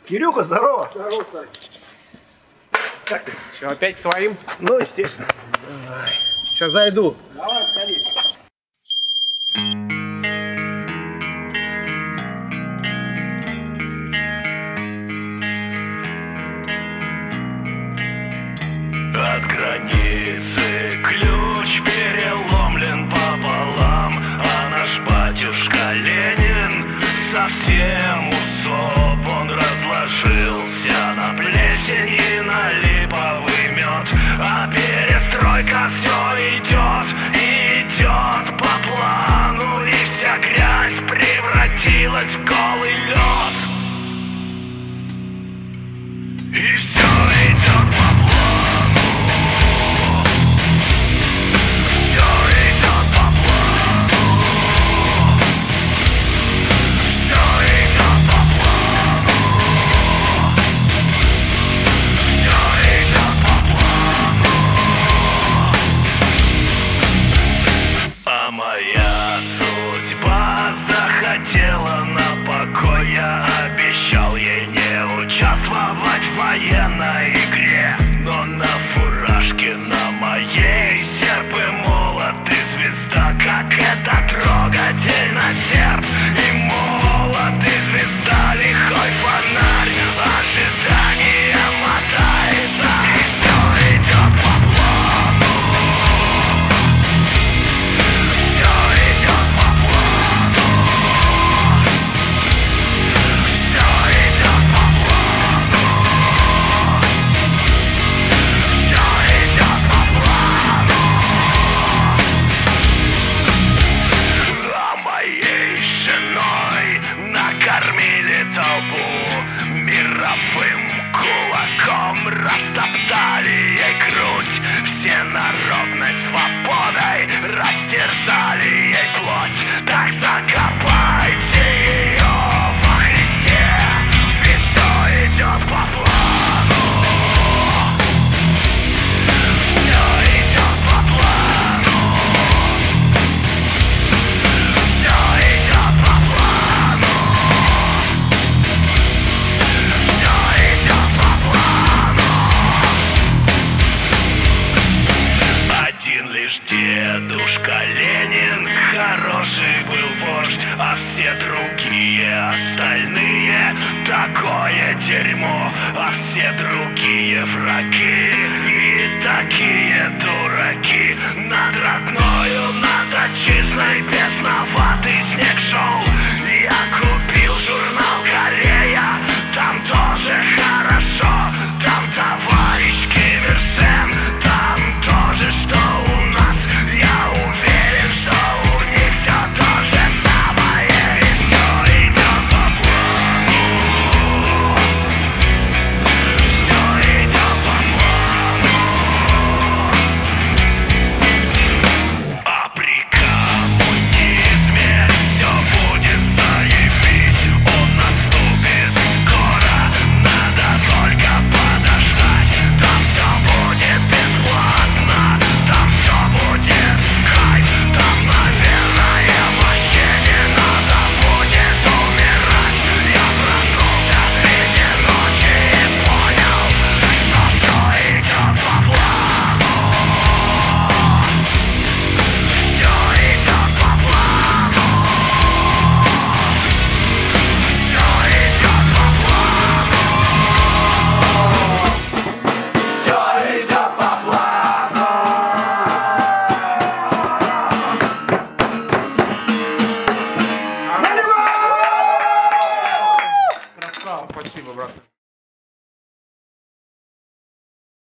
Кирюха, здорово! Здорово, старый. Как ты? Что, опять к своим? Ну, естественно. Давай. Сейчас зайду. Давай, сходи. От границы ключ переломлен пополам, а наш батюшка Ленин совсем усоп. Он разложился на плесень и на липовый мед, а перестройка все идет и идет по плану, и вся грязь превратилась в голый лед. И все идет по плану. Моя судьба захотела на покой. Я обещал ей не участвовать в военной игре, но на фуражке на моей серп и молот и звезда. Как это трогательно, серп и молот и звезда. Лихой фонарь, ожидание мотается, и все идет по плану. Накормили толпу мировым кулаком, растоптали ей грудь всенародной свободой, растерзали ей плоть. Так закопайте ее во Христе, ведь все идет по плану. Все идет по плану. Все идет по плану. Один лишь дедушка Ленин хороший был вождь, а все другие остальные такое дерьмо, а все другие враги и такие дураки. Над родною, над отчизной бесноватый снег шел. Я купил журнал «Корея», там тоже хорошо, там товарищ Ким Ир Сен, там тоже что у нас. Я уверен, что у них все то же самое, и все идет по плану. Все идет по плану. А при коммунизме все будет заебись. Он наступит скоро, надо только подождать. Там все будет бесплатно, там все будет в кайф. Там, наверное, вообще не надо будет умирать. Я проснулся среди ночи и понял, что все идет по плану. Все идет по плану. Все идет по плану. Все идет по плану. Красава, спасибо, брат.